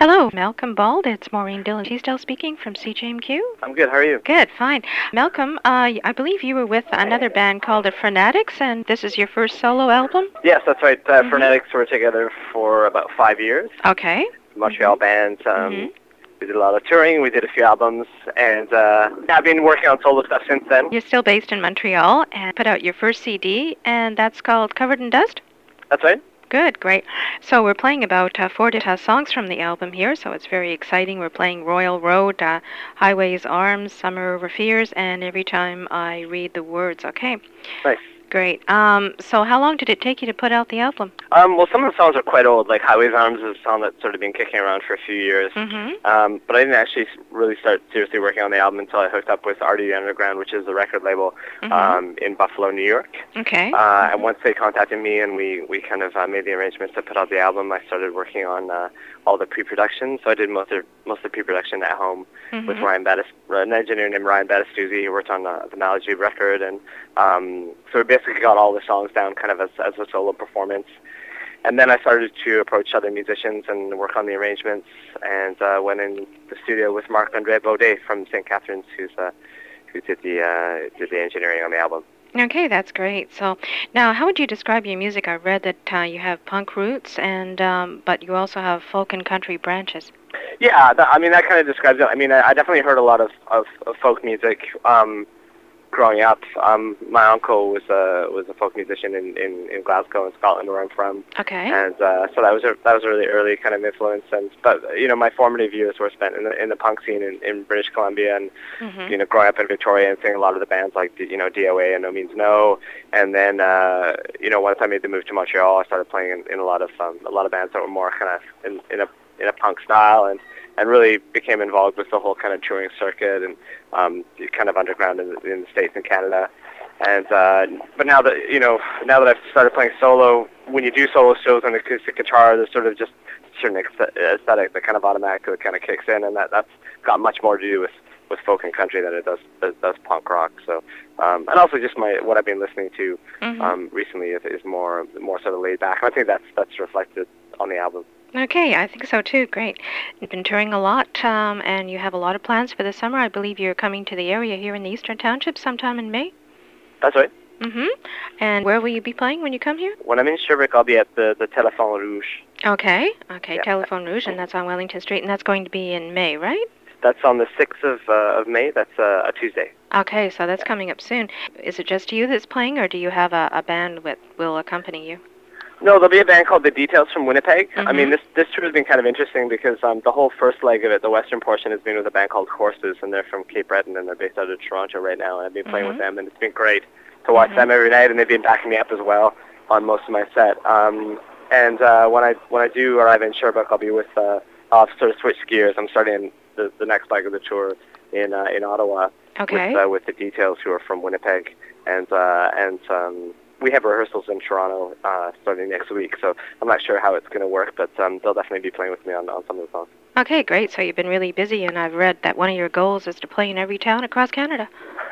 Hello, Malcolm Bald. It's Maureen Dillon-Teasdale speaking from CJMQ. I'm good. How are you? Good, fine. Malcolm, I believe you were with another band called the Frenetics, and this is your first solo album? Yes, that's right. Frenetics were together for about 5 years. Okay. Montreal band. We did a lot of touring. We did a few albums, and I've been working on solo stuff since then. You're still based in Montreal and put out your first CD, and that's called Covered in Dust? That's right. Good, great. So we're playing about 4 songs from the album here, so it's very exciting. We're playing Royal Road, Highways Arms, Summer Over Fears, and Every Time I Read the Words. Okay. Nice. Great. So how long did it take you to put out the album? Well, some of the songs are quite old. Like Highways Arms is a song that's sort of been kicking around for a few years. But I didn't actually really start seriously working on the album until I hooked up with RD Underground, which is a record label in Buffalo, New York. Okay. And once they contacted me and we kind of made the arrangements to put out the album, I started working on all the pre-production. So I did most of the pre-production at home with an engineer named Ryan Battistuzzi, who worked on the Malachi record, and so we basically got all the songs down kind of as a solo performance. And then I started to approach other musicians and work on the arrangements, and went in the studio with Marc-André Baudet from St. Catharines, who did the engineering on the album. Okay, that's great. So now, how would you describe your music? I read that you have punk roots, and but you also have folk and country branches. Yeah, that kind of describes it. I mean, I definitely heard a lot of folk music growing up. My uncle was a folk musician in Glasgow, in Scotland, where I'm from. Okay. And so that was a really early kind of influence. But my formative years were spent in the punk scene in British Columbia, and growing up in Victoria and seeing a lot of the bands like DOA and No Means No. And then once I made the move to Montreal, I started playing in a lot of bands that were more kind of in a punk style, and really became involved with the whole kind of touring circuit and kind of underground in the States and Canada. And but now that I've started playing solo, when you do solo shows on acoustic guitar, there's sort of just a certain aesthetic that kind of automatically kind of kicks in, and that's got much more to do with folk and country than it does punk rock. So and also just what I've been listening to recently is more sort of laid back. I think that's reflected on the album. Okay, I think so too. Great. You've been touring a lot, and you have a lot of plans for the summer. I believe you're coming to the area here in the Eastern Township sometime in May. That's right. And where will you be playing when you come here? When I'm in Sherbrooke, I'll be at the Téléphone Rouge. Okay, yeah. Téléphone Rouge, and that's on Wellington Street, and that's going to be in May, right? That's on the 6th of May. That's a Tuesday. Okay, so that's coming up soon. Is it just you that's playing, or do you have a band that will accompany you? No, there'll be a band called The Details from Winnipeg. I mean, this tour has been kind of interesting because the whole first leg of it, the western portion, has been with a band called Horses, and they're from Cape Breton, and they're based out of Toronto right now, and I've been playing with them, and it's been great to watch them every night, and they've been backing me up as well on most of my set. And when I do arrive in Sherbrooke, I'll be with, I'll sort of switch gears. I'm starting the next leg of the tour in Ottawa with The Details, who are from Winnipeg, and we have rehearsals in Toronto starting next week, so I'm not sure how it's going to work, but they'll definitely be playing with me on some of the songs. Okay, great. So you've been really busy, and I've read that one of your goals is to play in every town across Canada.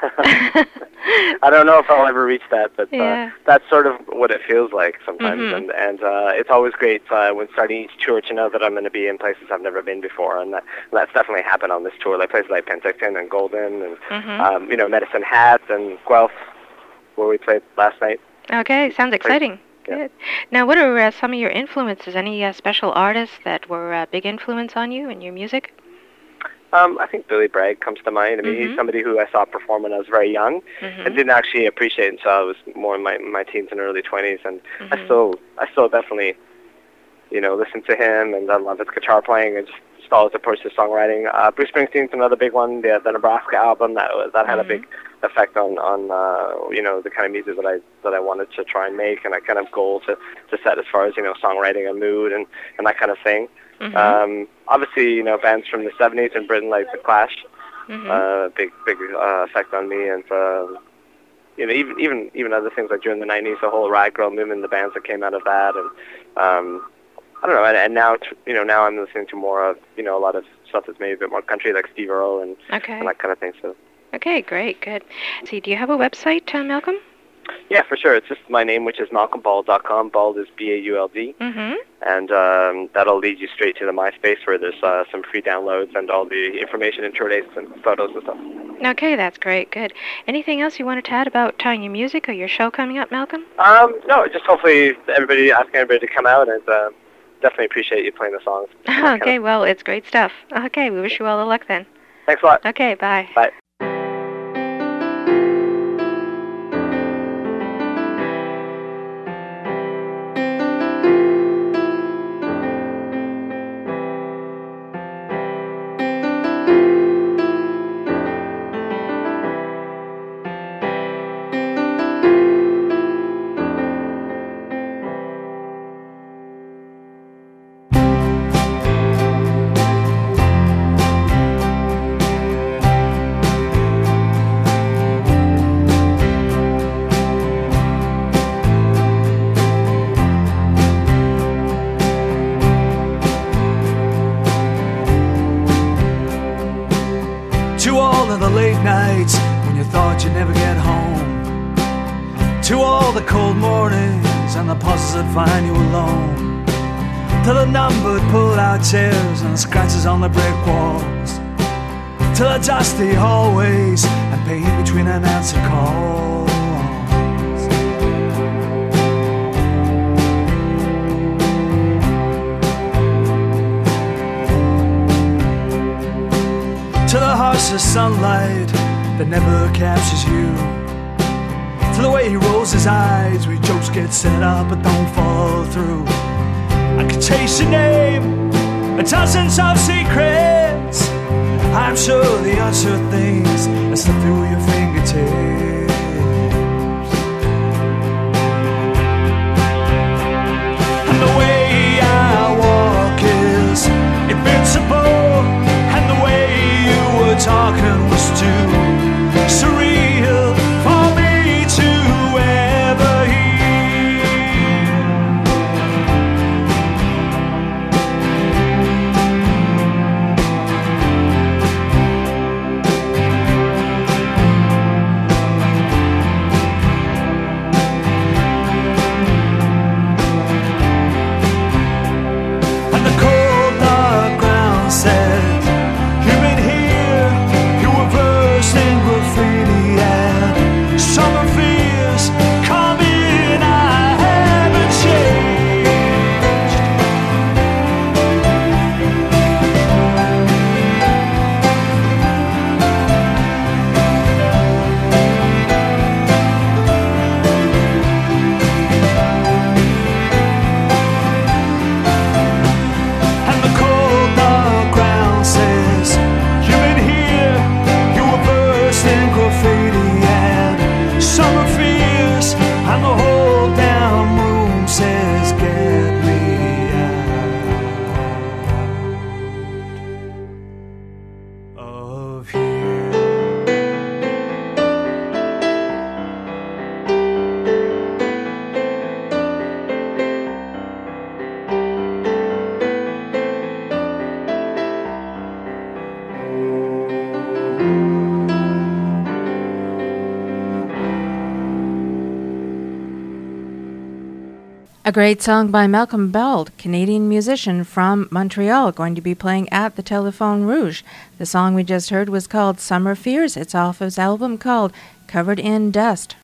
I don't know if I'll ever reach that, but that's sort of what it feels like sometimes, and it's always great when starting each tour to know that I'm going to be in places I've never been before, and that's definitely happened on this tour, like places like Penticton and Golden, and Medicine Hat and Guelph, where we played last night. Okay, sounds exciting. Good. Now, what are some of your influences? Any special artists that were a big influence on you and your music? I think Billy Bragg comes to mind. I mean, he's somebody who I saw perform when I was very young and didn't actually appreciate until I was more in my teens and early 20s. And I still definitely, listen to him, and I love his guitar playing and just all his approach to songwriting. Bruce Springsteen's another big one. The Nebraska album that had a big effect on the kind of music that I wanted to try and make, and that kind of goal to set as far as songwriting and mood and that kind of thing. Obviously, bands from the 70s in Britain like The Clash, big effect on me, and even other things like during the 90s, the whole Rag Girl movement, the bands that came out of that, and I don't know, and now now I'm listening to more of a lot of stuff that's maybe a bit more country, like Steve Earle and that kind of thing. So. Okay, great, good. See, do you have a website, Malcolm? Yeah, for sure. It's just my name, which is malcolmbald.com. Bald is B-A-U-L-D. Mm-hmm. And that'll lead you straight to the MySpace where there's some free downloads and all the information and tour dates and photos and stuff. Okay, that's great. Good. Anything else you wanted to add about your music or your show coming up, Malcolm? No, just hopefully asking everybody to come out, and definitely appreciate you playing the songs. Okay, well, it's great stuff. Okay, we wish you all the luck then. Thanks a lot. Okay, bye. Bye. You'd never get home. To all the cold mornings and the pauses that find you alone. To the numbered pull-out chairs and the scratches on the brick walls. To the dusty hallways and pain between unanswered calls. To the harshest sunlight that never captures you. To the way he rolls his eyes where jokes get set up but don't follow through. I could chase your name, dozens of secrets. I'm sure the unsure things that slip through your fingertips. And the way I walk is invincible, and the way you were talking was too surreal for me to ever hear. And the cold dark ground said, you've been here, you were versed in graffiti and summer fears come in, I haven't changed. And the cold dark ground says, you've been here, you were versed in graffiti and summer fears, and the whole damn room says, get me out of here. A great song by Malcolm Bald, Canadian musician from Montreal, going to be playing at the Telephone Rouge. The song we just heard was called Summer Fears. It's off his album called Covered in Dust.